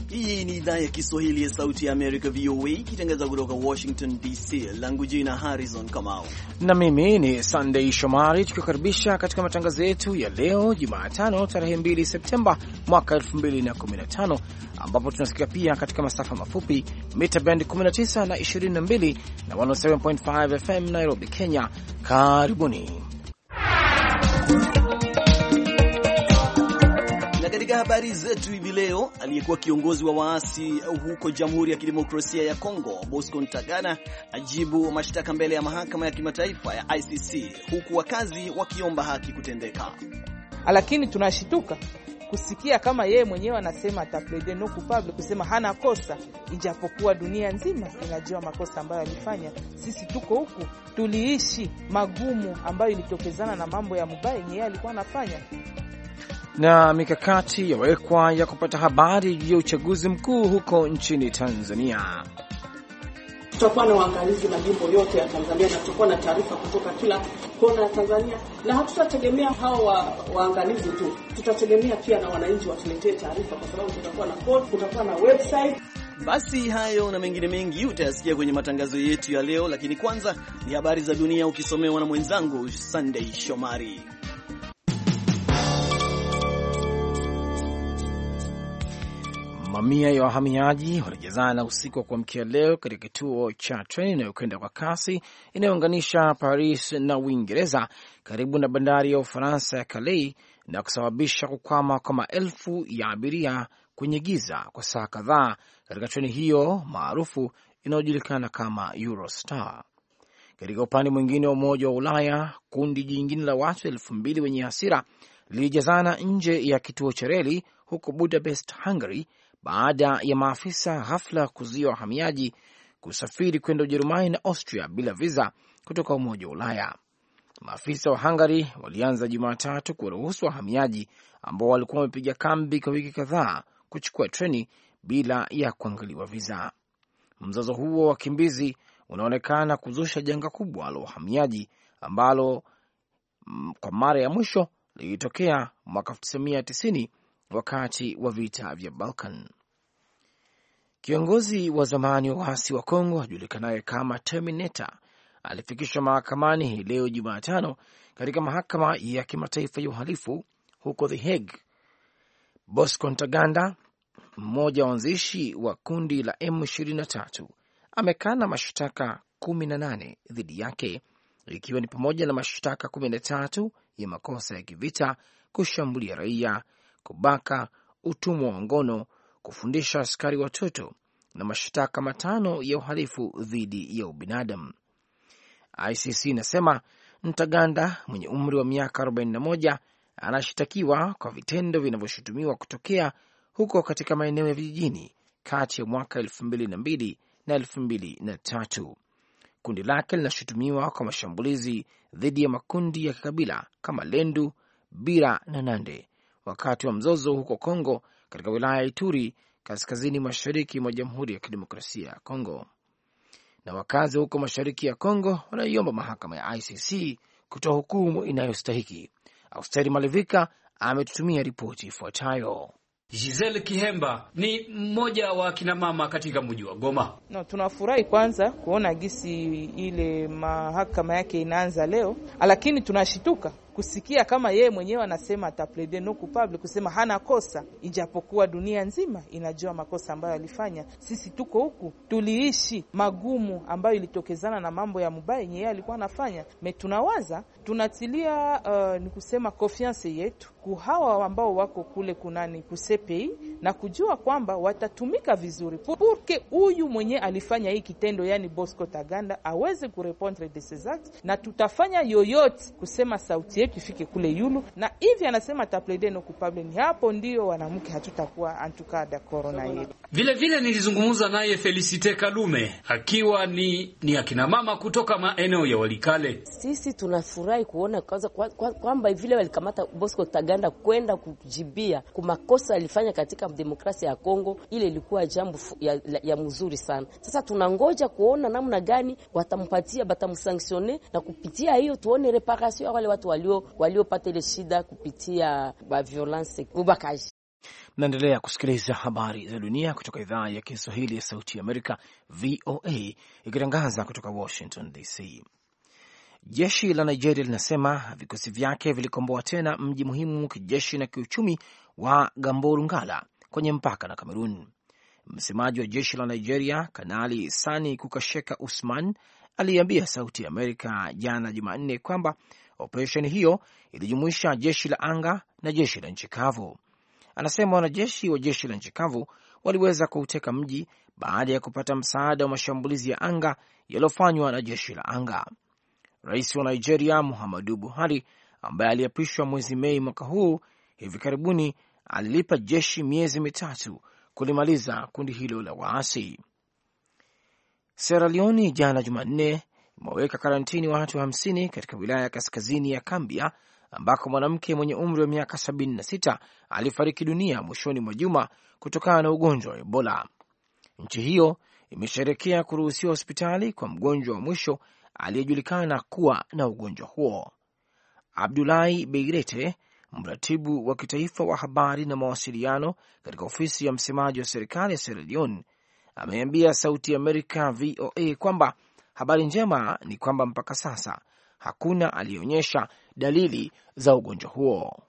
Hii ni idhaa ya Kiswahili ya Sauti ya Amerika, VOA, ikitangaza kutoka Washington DC. Langu jina Harrison Kamau na mimi ni Sunday Shomari, tukikaribisha katika matangazo yetu ya leo Jumatano tarehe 2 Septemba mwaka 2015, ambapo tunasikia pia katika masafa mafupi mita band 19 na 22 na 107.5 FM Nairobi, Kenya. Karibuni. Katika habari zetu hivi leo, aliyekuwa kiongozi wa waasi huko Jamhuri ya Kidemokrasia ya Kongo, Bosco Ntaganda, ajibu mashtaka mbele ya mahakama ya kimataifa ya ICC, huku wakazi wakiomba haki kutendeka. Lakini tunashituka kusikia kama yeye mwenyewe anasema ataplede no coupable, kusema hana kosa, ijapokuwa dunia nzima inajua makosa ambayo alifanya. Sisi tuko huku tuliishi magumu ambayo ilitokezana na mambo ya mubaya yeye alikuwa anafanya. Na mikakati yawekwa ya kupata habari juu ya uchaguzi mkuu huko nchini Tanzania. Tutakuwa na waangalizi majimbo yote ya Tanzania na tutakuwa na taarifa kutoka kila kona ya Tanzania, na hatutategemea hao waangalizi tu, tutategemea pia na wananchi watuletee taarifa, kwa sababu tutakuwa na code, kutakuwa na website. Basi hayo na mengine mengi utayasikia kwenye matangazo yetu ya leo, lakini kwanza ni habari za dunia ukisomewa na mwenzangu Sunday Shomari. Mamia ya wahamiaji walijazana usiku wa kuamkia leo katika kituo cha treni inayokwenda kwa kasi inayounganisha Paris na Uingereza karibu na bandari ya Ufaransa ya Calais na kusababisha kukwama kwa maelfu ya abiria kwenye giza kwa saa kadhaa katika treni hiyo maarufu inayojulikana kama Eurostar. Katika upande mwingine wa Umoja wa Ulaya, kundi jingine la watu 2,000 wenye hasira lilijazana nje ya kituo cha reli huko Budapest, Hungary, baada ya maafisa ghafla kuzuia wahamiaji kusafiri kwenda Ujerumani na Austria bila visa kutoka Umoja wa Ulaya. Maafisa wa Hungary walianza Jumatatu kuwaruhusu wahamiaji ambao walikuwa wamepiga kambi kwa wiki kadhaa kuchukua treni bila ya kuangaliwa visa. Mzozo huo wa wakimbizi unaonekana kuzusha janga kubwa la wahamiaji ambalo kwa mara ya mwisho lilitokea mwaka 1990 wakati wa vita vya Balkan. Kiongozi wa zamani wa waasi wa Kongo ajulikanaye kama Terminator alifikishwa mahakamani hii leo Jumatano katika mahakama ya kimataifa ya uhalifu huko The Hague. Bosco Ntaganda, mmoja wa wanzishi wa kundi la M23, amekana mashtaka 18 dhidi yake, ikiwa ni pamoja na mashtaka 13 ya makosa ya kivita, kushambulia raia, kubaka, utumwa wa ngono, kufundisha askari watoto na mashtaka 5 ya uhalifu dhidi ya ubinadamu. ICC inasema Ntaganda mwenye umri wa miaka 41 anashitakiwa kwa vitendo vinavyoshutumiwa kutokea huko katika maeneo ya vijijini kati ya mwaka 2002 na 2003. Kundi lake linashutumiwa kwa mashambulizi dhidi ya makundi ya kikabila kama Lendu, Bira na Nande wakati wa mzozo huko Kongo katika wilaya ya Ituri kaskazini mashariki mwa Jamhuri ya Kidemokrasia ya Kongo. Na wakazi huko mashariki ya Kongo wanaiomba mahakama ya ICC kutoa hukumu inayostahiki. Austeri Malivika ametutumia ripoti ifuatayo. Giselle Kihemba ni mmoja wa kina mama katika mji wa Goma. Tunafurahi kwanza kuona gisi ile mahakama yake inaanza leo, lakini tunashituka kusikia kama yeye mwenyewe anasema ataplede no coupable, kusema hana kosa, ijapokuwa dunia nzima inajua makosa ambayo alifanya. Sisi tuko huku tuliishi magumu ambayo ilitokezana na mambo ya mubaya yeye alikuwa anafanya. Tunawaza tunatilia ni kusema confiance yetu kwa hawa ambao wako kule kunani kusepei, na kujua kwamba watatumika vizuri porque huyu mwenye alifanya hii kitendo, yani Bosco Ntaganda, aweze kurepondre de ces actes, na tutafanya yoyote kusema sauti yetu ifike kule yulu, na hivi anasema taplede no coupable. Ni hapo ndio wanamke hatutakuwa antukada corona yetu. Vile vile nilizungumza naye Felicite Kalume akiwa ni akina mama kutoka maeneo ya Walikale. Sisi tunafurahi kuona kwamba vile walikamata Bosco Ntaganda kwenda kujibia kwa makosa alifanya katika demokrasia ya Kongo. Ile ilikuwa jambo ya mzuri sana. Sasa tunangoja kuona namna gani watampatia, batamsanctionner, na kupitia hiyo tuone reparation ya wale watu waliopata ile shida kupitia violence ubakaji. Naendelea kusikiliza habari za dunia kutoka idhaa ya Kiswahili ya Sauti ya Amerika, VOA, ikitangaza kutoka Washington DC. Jeshi la Nigeria linasema vikosi vyake vilikomboa tena mji muhimu kijeshi na kiuchumi wa Gamborungala kwenye mpaka na Kamerun. Msemaji wa jeshi la Nigeria, Kanali Sani Kukasheka Usman, aliambia Sauti ya Amerika jana Jumanne kwamba operesheni hiyo ilijumuisha jeshi la anga na jeshi la nchi kavu. Anasema wanajeshi wa jeshi la nchi kavu waliweza kuuteka mji baada ya kupata msaada wa mashambulizi ya anga yaliyofanywa na jeshi la anga. Rais wa Nigeria Muhammadu Buhari, ambaye aliapishwa mwezi Mei mwaka huu, hivi karibuni alilipa jeshi miezi mitatu kulimaliza kundi hilo la waasi. Sierra Leone jana Jumanne imeweka karantini watu 50 katika wilaya ya kaskazini ya Kambia ambako mwanamke mwenye umri wa miaka 76 alifariki dunia mwishoni mwa juma kutokana na ugonjwa wa Ebola. Nchi hiyo imesherekea kuruhusiwa hospitali kwa mgonjwa wa mwisho aliyejulikana kuwa na ugonjwa huo. Abdulahi Beirete, mratibu wa kitaifa wa habari na mawasiliano katika ofisi ya msemaji wa serikali ya Sierra Leone, ameambia Sauti ya Amerika VOA kwamba habari njema ni kwamba mpaka sasa hakuna aliyeonyesha dalili za ugonjwa huo.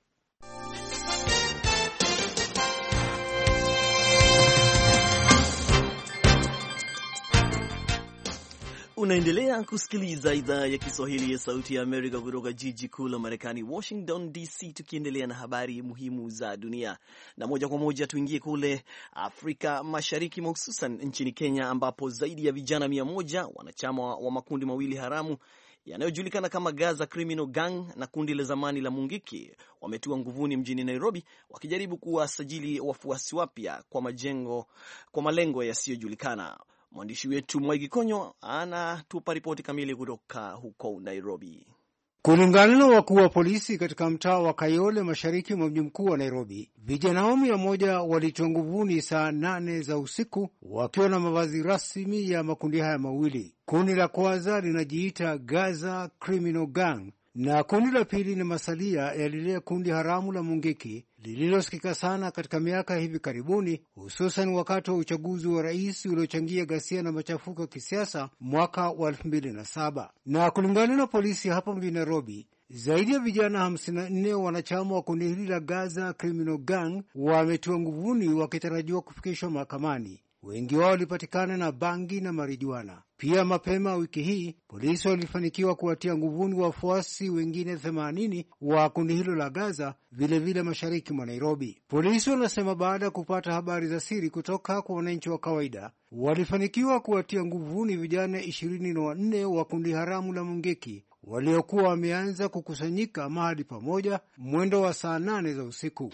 Unaendelea kusikiliza idhaa ya Kiswahili ya Sauti ya Amerika kutoka jiji kuu la Marekani, Washington DC, tukiendelea na habari muhimu za dunia. Na moja kwa moja tuingie kule Afrika Mashariki, hususan nchini Kenya, ambapo zaidi ya vijana 100 wanachama wa makundi mawili haramu yanayojulikana kama Gaza Criminal Gang na kundi la zamani la Mungiki wametua nguvuni mjini Nairobi wakijaribu kuwasajili wafuasi wapya kwa malengo yasiyojulikana. Mwandishi wetu Mwaigi Konyo anatupa ripoti kamili kutoka huko Nairobi. Kulingana na wakuu wa polisi katika mtaa wa Kayole mashariki mwa mji mkuu wa Nairobi, vijana 100 walitiwa nguvuni saa 8 za usiku wakiwa na mavazi rasmi ya makundi haya mawili. Kundi la kwanza linajiita Gaza Criminal Gang na kundi la pili ni masalia ya lile kundi haramu la Mungiki lililosikika sana katika miaka hivi karibuni, hususan wakati wa uchaguzi wa rais uliochangia ghasia na machafuko ya kisiasa mwaka wa 2007. Na kulingana na polisi hapa mjini Nairobi, zaidi ya vijana 54 wanachama wa kundi hili la Gaza Criminal Gang wametiwa nguvuni wakitarajiwa kufikishwa mahakamani. Wengi wao walipatikana na bangi na marijuana. Pia mapema wiki hii polisi walifanikiwa kuwatia nguvuni wafuasi wengine 80 wa kundi hilo la Gaza, vilevile mashariki mwa Nairobi. Polisi wanasema baada ya kupata habari za siri kutoka kwa wananchi wa kawaida, walifanikiwa kuwatia nguvuni vijana 24 wa kundi haramu la Mungeki waliokuwa wameanza kukusanyika mahali pamoja mwendo wa saa 8 za usiku.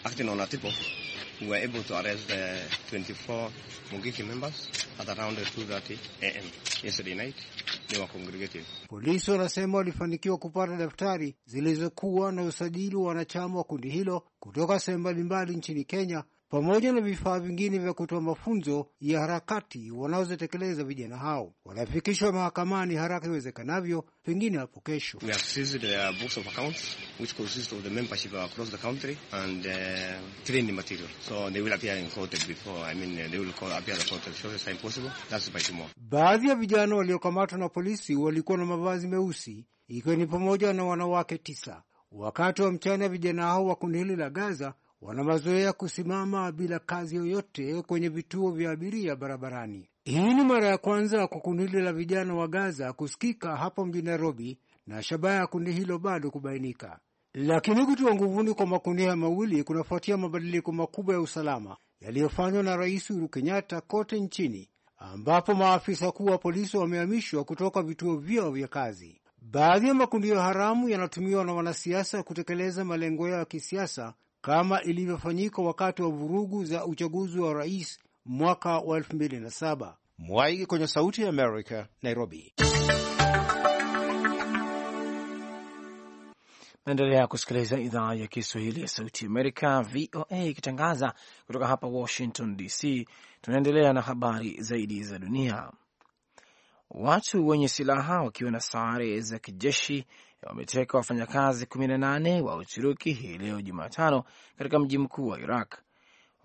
We were able to arrest 24 Mungiki members at around 2:30 a.m. yesterday night. They were congregated. Polisi wanasema walifanikiwa kupata daftari zilizokuwa na usajili wa wanachama wa kundi hilo kutoka sehemu mbalimbali nchini Kenya, pamoja na vifaa vingine vya kutoa mafunzo ya harakati wanazotekeleza vijana hao. Wanafikishwa mahakamani haraka iwezekanavyo, pengine hapo kesho. We have seized the books of accounts which consist of the membership across the country and training material. So they will appear in court before, they will appear the court as short as time possible. That's by tomorrow. Baadhi ya vijana waliokamatwa na polisi walikuwa na mavazi meusi, ikiwa ni pamoja na wanawake 9. Wakati wa mchana vijana hao wa kundi hili la Gaza wana mazoea kusimama bila kazi yoyote kwenye vituo vya abiria barabarani. Hii ni mara ya kwanza kwa kundi hili la vijana wa Gaza kusikika hapo mjini Nairobi, na shabaha ya kundi hilo bado kubainika. Lakini kutiwa nguvuni kwa makundi haya mawili kunafuatia mabadiliko makubwa ya usalama yaliyofanywa na Rais Uhuru Kenyatta kote nchini, ambapo maafisa kuu wa polisi wamehamishwa kutoka vituo vyao vya kazi. Baadhi ya makundi ya haramu yanatumiwa na wanasiasa kutekeleza malengo yao ya kisiasa, kama ilivyofanyika wakati wa vurugu za uchaguzi wa rais mwaka wa 2007. Mwaigi kwenye Sauti ya Amerika, Nairobi. Naendelea kusikiliza idhaa ya Kiswahili ya Sauti ya Amerika, VOA, ikitangaza kutoka hapa Washington DC. Tunaendelea na habari zaidi za dunia. Watu wenye silaha wakiwa na sare za kijeshi wameteka wafanyakazi 18 wa Uturuki hii leo Jumatano katika mji mkuu wa Iraq.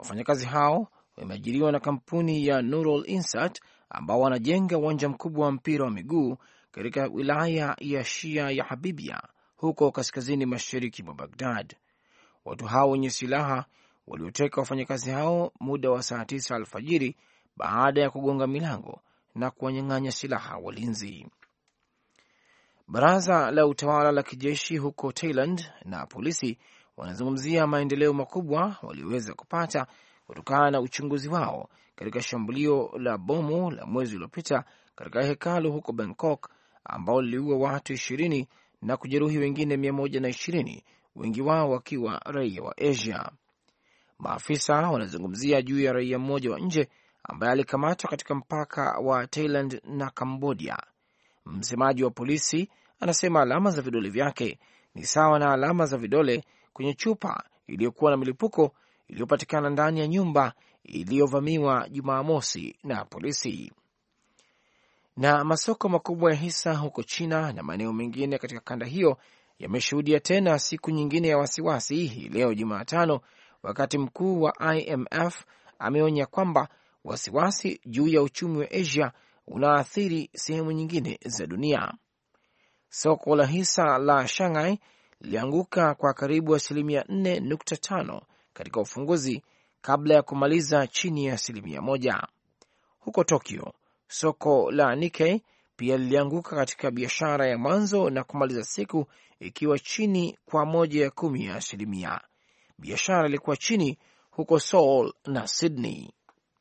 Wafanyakazi hao wameajiriwa na kampuni ya Nurul Insat ambao wanajenga uwanja mkubwa wa mpira wa miguu katika wilaya ya Shia ya Habibia huko kaskazini mashariki mwa Baghdad. Watu hao wenye silaha walioteka wafanyakazi hao muda wa saa 9 alfajiri baada ya kugonga milango na kuwanyang'anya silaha walinzi. Baraza la utawala la kijeshi huko Thailand na polisi wanazungumzia maendeleo makubwa walioweza kupata kutokana na uchunguzi wao katika shambulio la bomu la mwezi uliopita katika hekalu huko Bangkok ambao liliua watu 20 na kujeruhi wengine 120, wengi wao wakiwa raia wa Asia. Maafisa wanazungumzia juu ya raia mmoja wa nje ambaye alikamatwa katika mpaka wa Thailand na Cambodia. Msemaji wa polisi anasema alama za vidole vyake ni sawa na alama za vidole kwenye chupa iliyokuwa na milipuko iliyopatikana ndani ya nyumba iliyovamiwa Jumamosi na polisi. Na masoko makubwa ya hisa huko China na maeneo mengine katika kanda hiyo yameshuhudia tena siku nyingine ya wasiwasi hii leo Jumatano, wakati mkuu wa IMF ameonya kwamba wasiwasi juu ya uchumi wa Asia unaathiri sehemu nyingine za dunia. Soko la hisa la Shanghai lilianguka kwa karibu 4.5% katika ufunguzi kabla ya kumaliza chini ya 1%. Huko Tokyo, soko la Nikkei pia lilianguka katika biashara ya mwanzo na kumaliza siku ikiwa chini kwa 0.1%. Biashara ilikuwa chini huko Seoul na Sydney.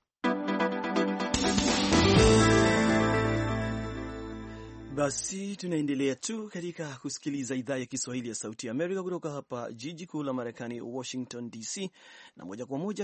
Basi tunaendelea tu katika kusikiliza idhaa ya Kiswahili ya Sauti ya Amerika kutoka hapa jiji kuu la Marekani, Washington DC, na moja kwa moja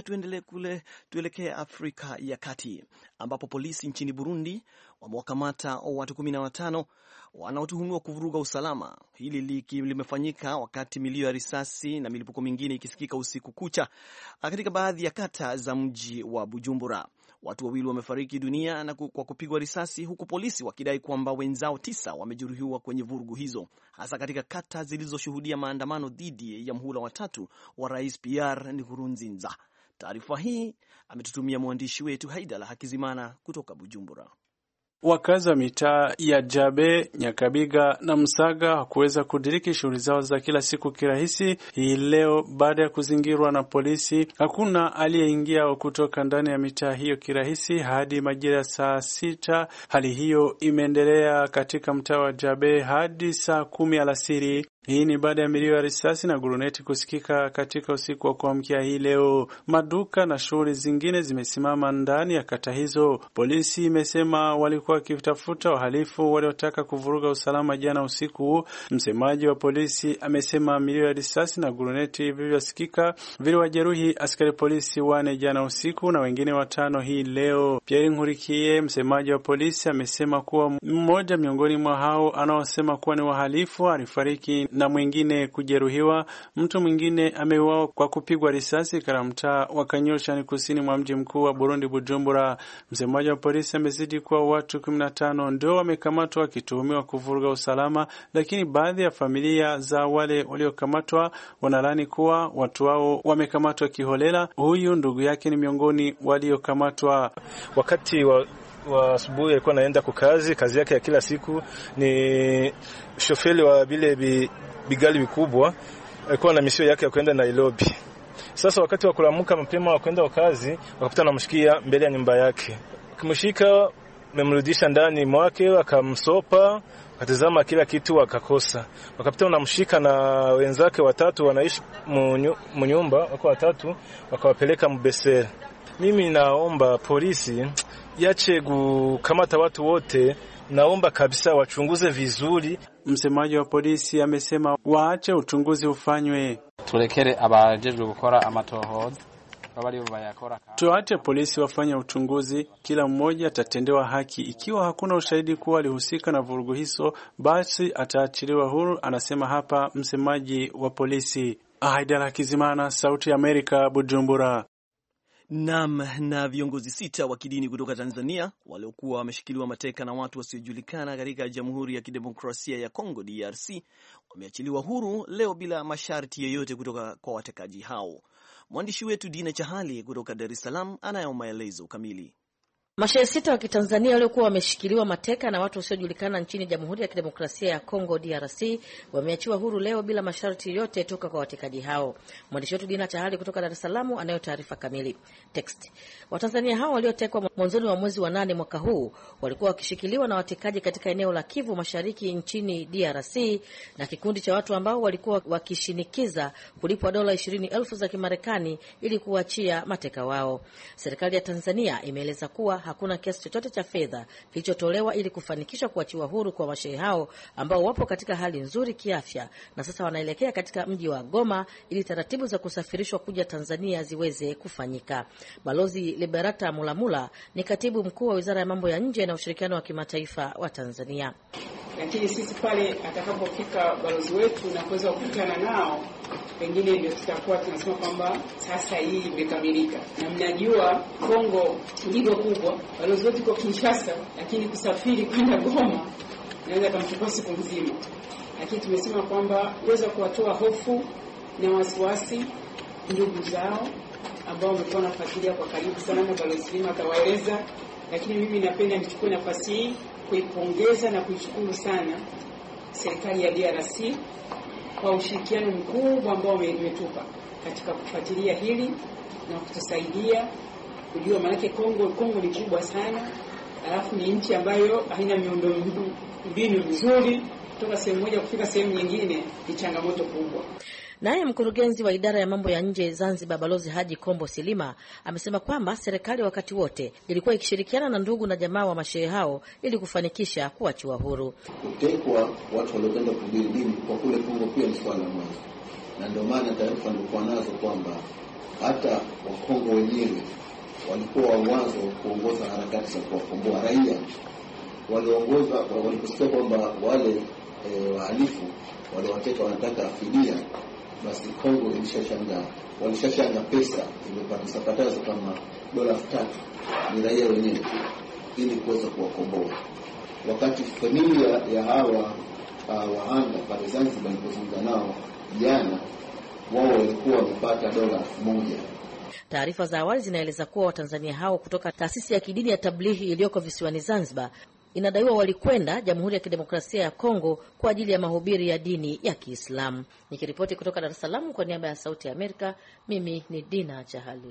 tuelekee Afrika ya Kati, ambapo polisi nchini Burundi wamewakamata watu 15 wanaotuhumiwa kuvuruga usalama. Hili limefanyika wakati milio ya risasi na milipuko mingine ikisikika usiku kucha katika baadhi ya kata za mji wa Bujumbura. Watu 2 wamefariki dunia na kwa kupigwa risasi, huku polisi wakidai kwamba wenzao 9 wamejeruhiwa kwenye vurugu hizo, hasa katika kata zilizoshuhudia maandamano dhidi ya mhula wa 3 wa Rais Pierre Nkurunziza. Taarifa hii ametutumia mwandishi wetu Haidala Hakizimana kutoka Bujumbura. Wakazi wa mitaa ya Jabe, Nyakabiga na Msaga hakuweza kudiriki shughuli zao za kila siku kirahisi hii leo baada ya kuzingirwa na polisi. Hakuna aliyeingia au kutoka ndani ya mitaa hiyo kirahisi hadi majira saa 6. Hali hiyo imeendelea katika mtaa wa Jabe hadi saa 10 alasiri. Hii ni baada ya milio ya risasi na guruneti kusikika katika usiku wa kuamkia hii leo. Maduka na shughuli zingine zimesimama ndani ya kata hizo. Polisi imesema walikuwa wakitafuta wahalifu waliotaka kuvuruga usalama jana usiku. Msemaji wa polisi amesema milio ya risasi na guruneti vilivyosikika viliwajeruhi askari polisi 4 jana usiku na wengine 5 hii leo. Pierre Nkurikiye, msemaji wa polisi, amesema kuwa mmoja miongoni mwa hao anaosema kuwa ni wahalifu alifariki na mwingine kujeruhiwa. Mtu mwingine ameuawa kwa kupigwa risasi katika mtaa wa Kanyosha, ni kusini mwa mji mkuu wa Burundi, Bujumbura. Msemaji wa polisi amezidi kuwa watu 15 ndio wamekamatwa wakituhumiwa kuvuruga usalama, lakini baadhi ya familia za wale waliokamatwa wanalani kuwa watu wao wamekamatwa kiholela. Huyu ndugu yake ni miongoni waliokamatwa. Wakati wa asubuhi alikuwa anaenda kwa kazi yake ya kila siku, ni shofeli wa vile bigali vikubwa, alikuwa na misio yake ya kwenda Nairobi. Sasa wakati wa kulamuka mapema wa kwenda kazi, wakapata na mshikia mbele ya nyumba yake. Kumshika, memrudisha ndani mwake, wakamsopa, wakatazama kila kitu, wakakosa. Wakapata na mshika na wenzake 3 wanaishi mnyumba, wako 3, wakawapeleka Mbesera. Mimi naomba polisi yache kukamata watu wote, naomba kabisa wachunguze vizuri. Msemaji wa polisi amesema waache uchunguzi ufanywe. Turekere abajejwe gukora amatohoza babari bayakora. Tuache polisi wafanye uchunguzi, kila mmoja atatendewa haki. Ikiwa hakuna ushahidi kuwa alihusika na vurugu hizo, basi ataachiliwa huru, anasema hapa msemaji wa polisi. Haidala Hakizimana, Sauti ya Amerika, Bujumbura. Na viongozi 6 wa kidini kutoka Tanzania waliokuwa wameshikiliwa mateka na watu wasiojulikana katika Jamhuri ya Kidemokrasia ya Kongo DRC wameachiliwa huru leo bila masharti yoyote kutoka kwa watekaji hao. Mwandishi wetu Dina Chahali kutoka Dar es Salaam anayo maelezo kamili. Mashehe 6 wa Kitanzania waliokuwa wameshikiliwa mateka na watu wasiojulikana nchini Jamhuri ya Kidemokrasia ya Kongo DRC wameachiwa huru leo bila masharti yote toka kwa watekaji hao. Mwandishi wetu Dina Chahali kutoka Dar es Salaam anayo taarifa kamili. Text. Watanzania hao waliotekwa mwanzoni wa mwezi wa 8 mwaka huu walikuwa wakishikiliwa na watekaji katika eneo la Kivu Mashariki nchini DRC na kikundi cha watu ambao walikuwa wakishinikiza kulipwa dola 20,000 za Kimarekani ili kuachia mateka wao. Serikali ya Tanzania imeeleza kuwa hakuna kiasi chochote cha fedha kilichotolewa ili kufanikisha kuachiwa huru kwa mashehe hao ambao wapo katika hali nzuri kiafya na sasa wanaelekea katika mji wa Goma ili taratibu za kusafirishwa kuja Tanzania ziweze kufanyika. Balozi Liberata Mulamula ni katibu mkuu wa Wizara ya Mambo ya Nje na Ushirikiano wa Kimataifa wa Tanzania. Lakini sisi pale atakapofika balozi wetu na kuweza kukutana nao, pengine ndio tutakuwa tunasema kwamba sasa hii imekamilika. Na mnajua Kongo ndilo kubwa, balozi wetu kwa Kinshasa, lakini kusafiri kwenda Goma naweza kumchukua siku nzima. Lakini tumesema kwamba kuweza kuwatoa hofu na wasiwasi ndugu zao ambao wamekuwa wanafuatilia kwa karibu sana, balozi atawaeleza. Lakini mimi napenda nichukue nafasi hii kuipongeza na kuishukuru sana serikali ya DRC kwa ushirikiano mkubwa ambao umetupa katika kufuatilia hili na kutusaidia kujua, maana Kongo ni kubwa sana, alafu ni nchi ambayo haina miundombinu mizuri, kutoka sehemu moja kufika sehemu nyingine ni changamoto kubwa. Naye mkurugenzi wa idara ya mambo ya nje Zanzibar Balozi Haji Kombo Silima amesema kwamba serikali wakati wote ilikuwa ikishirikiana na ndugu na jamaa wa mashehe hao ili kufanikisha kuachiwa huru. Kutekwa watu waliokwenda kuhubiri dini kwa kule Kongo pia ni swala moja, na ndio maana taarifa nilikuwa nazo kwamba hata Wakongo wenyewe walikuwa wa mwanzo kuongoza harakati za kuwakomboa raia. Waliposikia kwamba wale wahalifu waliowateka wanataka fidia, basi Kongo walishashanga pesa imepata kama dola 3 ni raia wenyewe ili kuweza kuwakomboa. Wakati familia ya hawa wahanga pale Zanzibar ilipozungumza nao jana, wao walikuwa wamepata dola 1. Taarifa za awali zinaeleza kuwa Watanzania hao kutoka taasisi ya kidini ya Tablighi iliyoko visiwani Zanzibar inadaiwa walikwenda Jamhuri ya Kidemokrasia ya Kongo kwa ajili ya mahubiri ya dini ya Kiislamu. Nikiripoti kutoka Dar es Salaam kwa niaba ya Sauti ya Amerika, mimi ni Dina Chahali.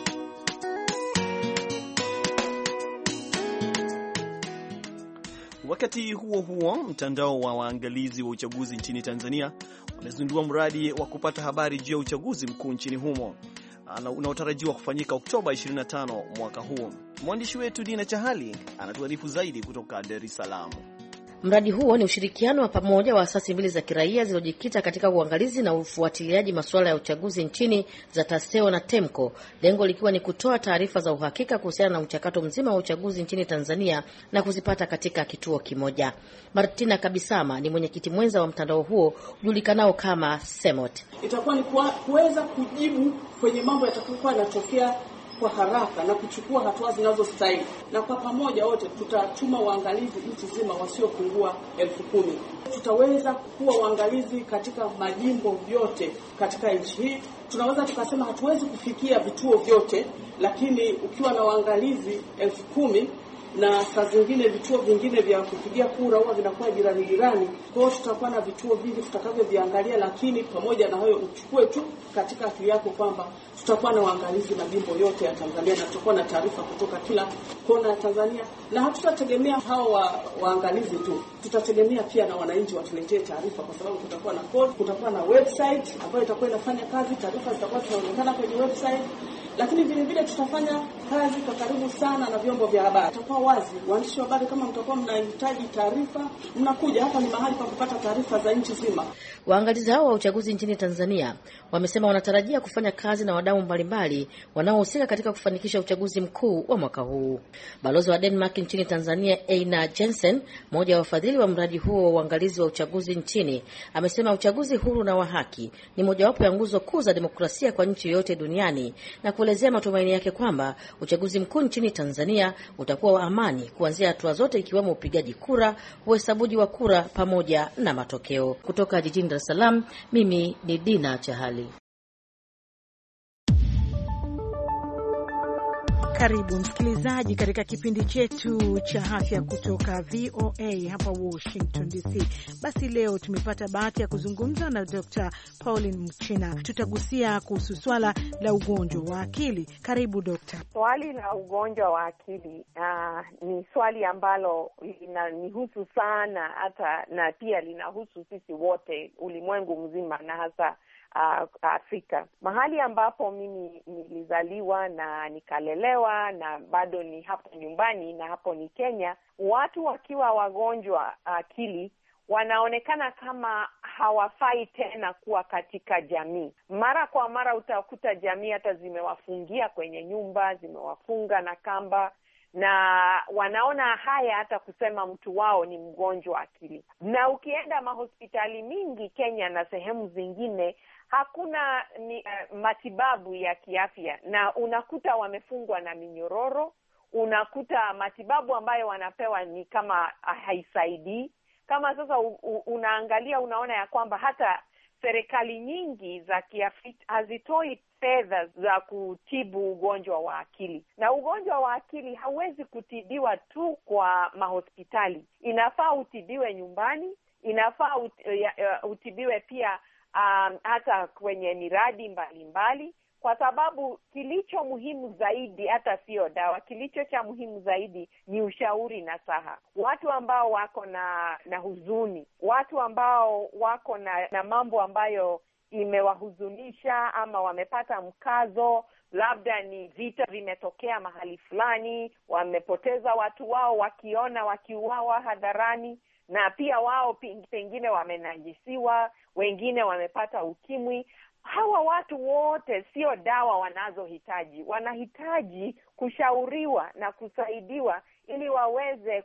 Wakati huo huo, mtandao wa waangalizi wa uchaguzi nchini Tanzania wamezindua mradi wa kupata habari juu ya uchaguzi mkuu nchini humo unaotarajiwa kufanyika Oktoba 25 mwaka huu. Mwandishi wetu Dina Chahali anatuarifu zaidi kutoka Dar es Salaam. Mradi huo ni ushirikiano wa pamoja wa asasi mbili za kiraia zilizojikita katika uangalizi na ufuatiliaji masuala ya uchaguzi nchini za TASEO na TEMCO, lengo likiwa ni kutoa taarifa za uhakika kuhusiana na mchakato mzima wa uchaguzi nchini Tanzania na kuzipata katika kituo kimoja. Martina Kabisama ni mwenyekiti mwenza wa mtandao huo ujulikanao kama SEMOT. Itakuwa ni kuweza kujibu kwenye mambo yatakayokuwa yanatokea kwa haraka na kuchukua hatua zinazostahili. Na kwa pamoja wote tutatuma waangalizi nchi zima wasiopungua 10,000. Tutaweza kuwa waangalizi katika majimbo yote katika nchi hii. Tunaweza tukasema hatuwezi kufikia vituo vyote, lakini ukiwa na waangalizi 10,000 na saa zingine vituo vingine vya kupigia kura huwa vinakuwa jirani. Kwa hiyo tutakuwa na vituo vingi tutakavyoviangalia, lakini pamoja na hayo uchukue tu katika akili yako kwamba tutakuwa na waangalizi majimbo yote ya Tanzania na tutakuwa na taarifa kutoka kila kona ya Tanzania, na hatutategemea hao waangalizi tu. Tutategemea pia na wananchi watuletee taarifa, kwa sababu kutakuwa na code, kutakuwa na website ambayo itakuwa inafanya kazi, taarifa zitakuwa zinaonekana kwenye website. Lakini vile vile tutafanya kazi kwa karibu sana na vyombo vya habari. Tutakuwa wazi, waandishi wa habari, kama mtakuwa mnahitaji taarifa, mnakuja hapa, ni mahali pa kupata taarifa za nchi nzima. Waangalizi hao wa uchaguzi nchini Tanzania wamesema wanatarajia kufanya kazi na wadau mbalimbali wanaohusika katika kufanikisha uchaguzi mkuu wa mwaka huu. Balozi wa Denmark nchini Tanzania, Einar Jensen, mmoja wa wafadhili wa mradi huo wa uangalizi wa uchaguzi nchini, amesema uchaguzi huru na wa haki ni mojawapo ya nguzo kuu za demokrasia kwa nchi yote duniani, na kuelezea matumaini yake kwamba uchaguzi mkuu nchini Tanzania utakuwa wa amani kuanzia hatua zote, ikiwemo upigaji kura, uhesabuji wa kura pamoja na matokeo. Kutoka jijini Dar es Salaam, mimi ni Dina Chahali. Karibu msikilizaji katika kipindi chetu cha afya kutoka VOA hapa Washington DC. Basi leo tumepata bahati ya kuzungumza na Dr. Pauline Mchina. Tutagusia kuhusu swala la ugonjwa wa akili. Karibu Dr. Swali la ugonjwa wa akili ni swali ambalo linanihusu sana, hata na pia linahusu sisi wote ulimwengu mzima, na hasa Afrika, mahali ambapo mimi nilizaliwa na nikalelewa na bado ni hapo nyumbani, na hapo ni Kenya. Watu wakiwa wagonjwa akili wanaonekana kama hawafai tena kuwa katika jamii. Mara kwa mara utakuta jamii hata zimewafungia kwenye nyumba, zimewafunga na kamba, na wanaona haya hata kusema mtu wao ni mgonjwa akili. Na ukienda mahospitali mingi Kenya na sehemu zingine, hakuna matibabu ya kiafya, na unakuta wamefungwa na minyororo. Unakuta matibabu ambayo wanapewa ni kama haisaidii. Kama sasa unaangalia, unaona ya kwamba hata serikali nyingi za Kiafrika hazitoi fedha za kutibu ugonjwa wa akili. Na ugonjwa wa akili hauwezi kutibiwa tu kwa mahospitali. Inafaa utibiwe nyumbani, inafaa utibiwe pia hata kwenye miradi mbalimbali, kwa sababu kilicho muhimu zaidi hata sio dawa. Kilicho cha muhimu zaidi ni ushauri na saha. Watu ambao wako na huzuni, watu ambao wako na mambo ambayo imewahuzunisha ama wamepata mkazo, labda ni vita vimetokea mahali fulani, wamepoteza watu wao wakiuawa hadharani, na pia wao pengine wamenajisiwa, wengine wamepata ukimwi. Hawa watu wote sio dawa wanazohitaji. Wanahitaji kushauriwa na kusaidiwa ili waweze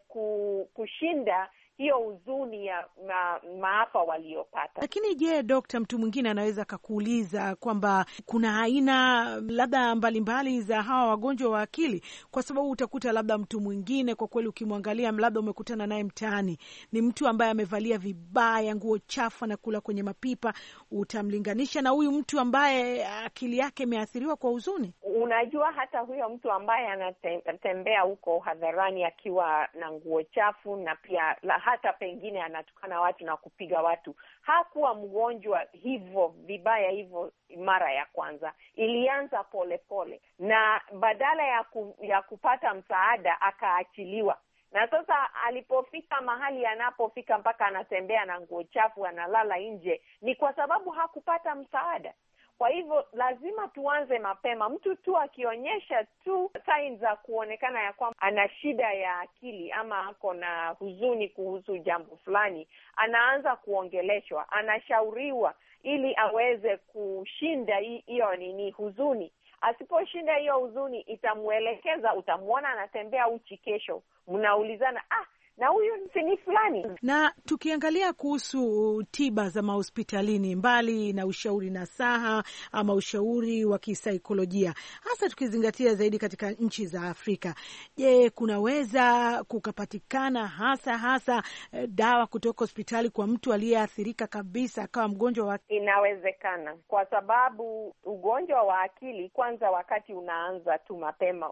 kushinda hiyo huzuni ya maafa waliopata. Lakini je, Dokta, mtu mwingine anaweza kukuuliza kwamba kuna aina labda mbalimbali za hawa wagonjwa wa akili, kwa sababu utakuta labda mtu mwingine kwa kweli ukimwangalia, labda umekutana naye mtaani, ni mtu ambaye amevalia vibaya, nguo chafu na kula kwenye mapipa, utamlinganisha na huyu mtu ambaye akili yake imeathiriwa kwa huzuni? Unajua, hata huyo mtu ambaye anatembea huko hadharani akiwa na nguo chafu na pia hata pengine anatukana watu na kupiga watu, hakuwa mgonjwa hivyo vibaya hivyo mara ya kwanza. Ilianza pole, na badala ya kupata msaada akaachiliwa. Na sasa alipofika mahali anapofika mpaka anatembea na nguo chafu, analala nje, ni kwa sababu hakupata msaada. Kwa hivyo lazima tuanze mapema. Mtu tu akionyesha tu signs za kuonekana ya kwamba ana shida ya akili ama ako na huzuni kuhusu jambo fulani, anaanza kuongeleshwa, anashauriwa ili aweze kushinda hiyo huzuni. Asiposhinda hiyo huzuni, itamuelekeza, utamwona anatembea uchi kesho. Mnaulizana, na huyu ni fulani. Na tukiangalia kuhusu tiba za mahospitalini, mbali na ushauri nasaha ama ushauri wa kisaikolojia, hasa tukizingatia zaidi katika nchi za Afrika, je, kunaweza kukapatikana hasa dawa kutoka hospitali kwa mtu aliyeathirika kabisa akawa mgonjwa wa? Inawezekana, kwa sababu ugonjwa wa akili kwanza wakati unaanza tu mapema,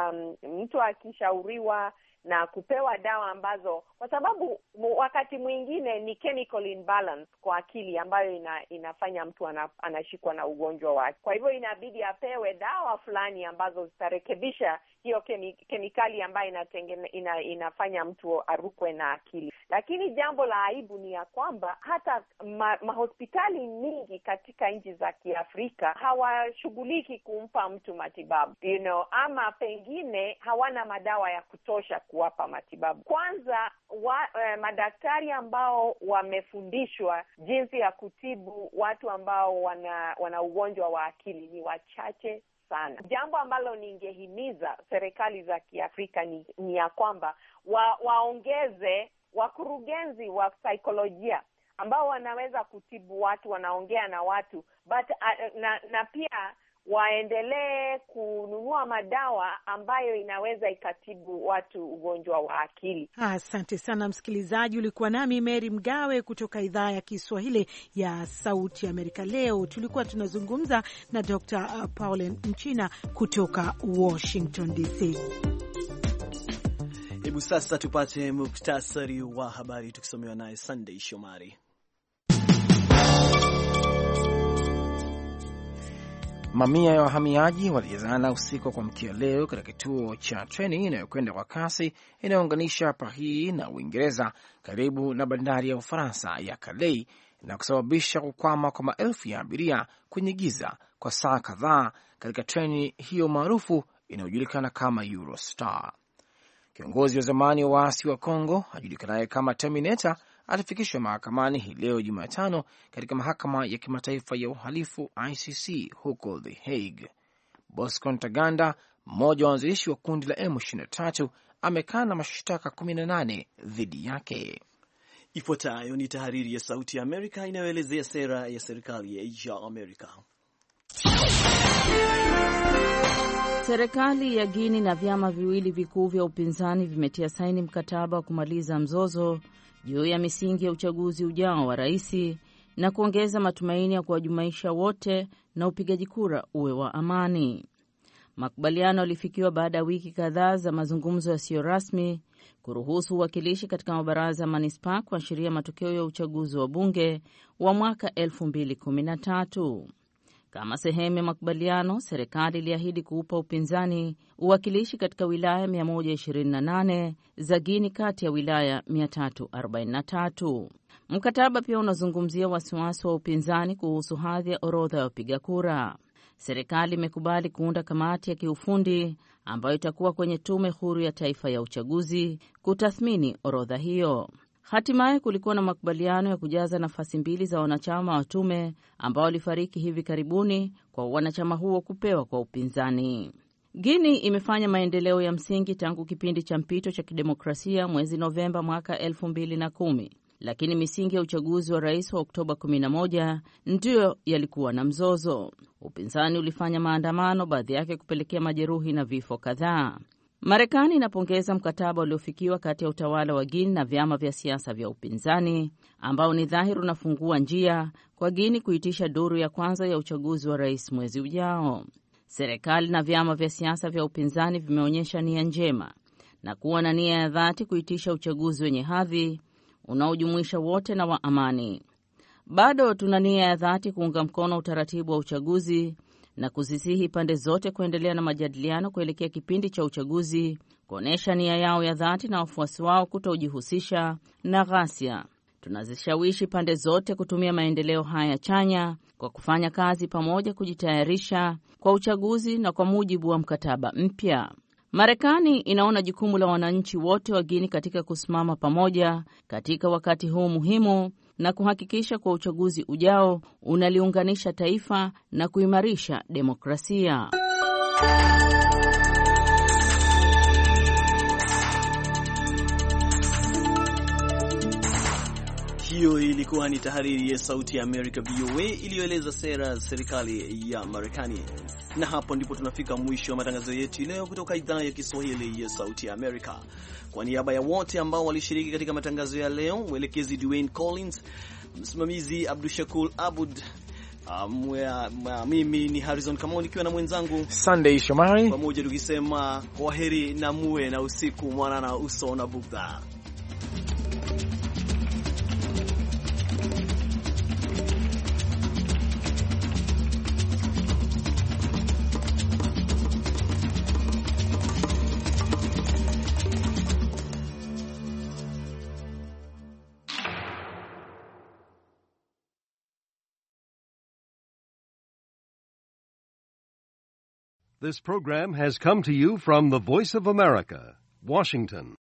mtu akishauriwa na kupewa dawa ambazo, kwa sababu wakati mwingine ni chemical imbalance kwa akili ambayo inafanya mtu anashikwa na ugonjwa wake. Kwa hivyo inabidi apewe dawa fulani ambazo zitarekebisha hiyo kemikali ambayo inafanya mtu arukwe na akili. Lakini jambo la aibu ni ya kwamba hata mahospitali mingi katika nchi za Kiafrika hawashughuliki kumpa mtu matibabu, ama pengine hawana madawa ya kutosha kuwapa matibabu. Kwanza madaktari ambao wamefundishwa jinsi ya kutibu watu ambao wana ugonjwa wa akili ni wachache sana. Jambo ambalo ningehimiza serikali za Kiafrika ni ya kwamba waongeze wakurugenzi wa saikolojia ambao wanaweza kutibu watu, wanaongea na watu, na pia waendelee kununua madawa ambayo inaweza ikatibu watu ugonjwa wa akili. Asante sana msikilizaji, ulikuwa nami Mary Mgawe kutoka idhaa ya Kiswahili ya Sauti ya Amerika. Leo tulikuwa tunazungumza na Dr. Pauline Mchina kutoka Washington DC. Hebu sasa tupate muktasari wa habari tukisomewa naye Sunday Shomari. Mamia ya wahamiaji walijazana usiku kwa mkia leo katika kituo cha treni inayokwenda kwa kasi inayounganisha Paris na Uingereza karibu na bandari ya Ufaransa ya Calais na kusababisha kukwama kwa maelfu ya abiria kwenye giza kwa saa kadhaa katika treni hiyo maarufu inayojulikana kama Eurostar. Kiongozi wa zamani wa waasi wa Kongo ajulikanaye kama Terminator alifikishwa mahakamani hii leo Jumatano katika mahakama ya kimataifa ya uhalifu ICC huko The Hague. Bosco Ntaganda, mmoja wa waanzilishi wa kundi la M23, amekana mashtaka 18 dhidi yake. Ifuatayo ni tahariri ya Sauti ya Amerika inayoelezea sera ya serikali ya Amerika. Serikali ya Guinea na vyama viwili vikuu vya upinzani vimetia saini mkataba wa kumaliza mzozo juu ya misingi ya uchaguzi ujao wa rais na kuongeza matumaini ya kuwajumuisha wote na upigaji kura uwe wa amani. Makubaliano yalifikiwa baada ya wiki kadhaa za mazungumzo yasiyo rasmi kuruhusu uwakilishi katika mabaraza ya manispaa kuashiria matokeo ya uchaguzi wa bunge wa mwaka 2013. Kama sehemu ya makubaliano, serikali iliahidi kuupa upinzani uwakilishi katika wilaya 128 za Guinea kati ya wilaya 343. Mkataba pia unazungumzia wasiwasi wa upinzani kuhusu hadhi ya orodha ya wapiga kura. Serikali imekubali kuunda kamati ya kiufundi ambayo itakuwa kwenye tume huru ya taifa ya uchaguzi kutathmini orodha hiyo. Hatimaye kulikuwa na makubaliano ya kujaza nafasi 2 za wanachama wa tume ambao walifariki hivi karibuni kwa wanachama huo kupewa kwa upinzani. Guinea imefanya maendeleo ya msingi tangu kipindi cha mpito cha kidemokrasia mwezi Novemba mwaka 2010, lakini misingi ya uchaguzi wa rais wa Oktoba 11 ndiyo yalikuwa na mzozo. Upinzani ulifanya maandamano, baadhi yake kupelekea majeruhi na vifo kadhaa. Marekani inapongeza mkataba uliofikiwa kati ya utawala wa Guinea na vyama vya siasa vya upinzani ambao ni dhahiri unafungua njia kwa Guinea kuitisha duru ya kwanza ya uchaguzi wa rais mwezi ujao. Serikali na vyama vya siasa vya upinzani vimeonyesha nia njema na kuwa na nia ya dhati kuitisha uchaguzi wenye hadhi unaojumuisha wote na wa amani. Bado tuna nia ya dhati kuunga mkono utaratibu wa uchaguzi na kuzisihi pande zote kuendelea na majadiliano kuelekea kipindi cha uchaguzi, kuonesha nia yao ya dhati na wafuasi wao kutojihusisha na ghasia. Tunazishawishi pande zote kutumia maendeleo haya chanya kwa kufanya kazi pamoja kujitayarisha kwa uchaguzi na kwa mujibu wa mkataba mpya. Marekani inaona jukumu la wananchi wote wa Guinea katika kusimama pamoja katika wakati huu muhimu na kuhakikisha kwa uchaguzi ujao unaliunganisha taifa na kuimarisha demokrasia. Hiyo ilikuwa ni tahariri ya Sauti ya Amerika VOA iliyoeleza sera za serikali ya Marekani. Na hapo ndipo tunafika mwisho wa matangazo yetu leo kutoka idhaa ya Kiswahili ya Sauti ya Amerika. Kwa niaba ya wote ambao walishiriki katika matangazo ya leo, mwelekezi Dwayne Collins, msimamizi Abdushakur Abud, mimi ni Harrison Kamau nikiwa na mwenzangu Sunday Shomari, pamoja tukisema kwaheri na muwe na usiku mwanana uso na bugdha. This program has come to you from the Voice of America, Washington.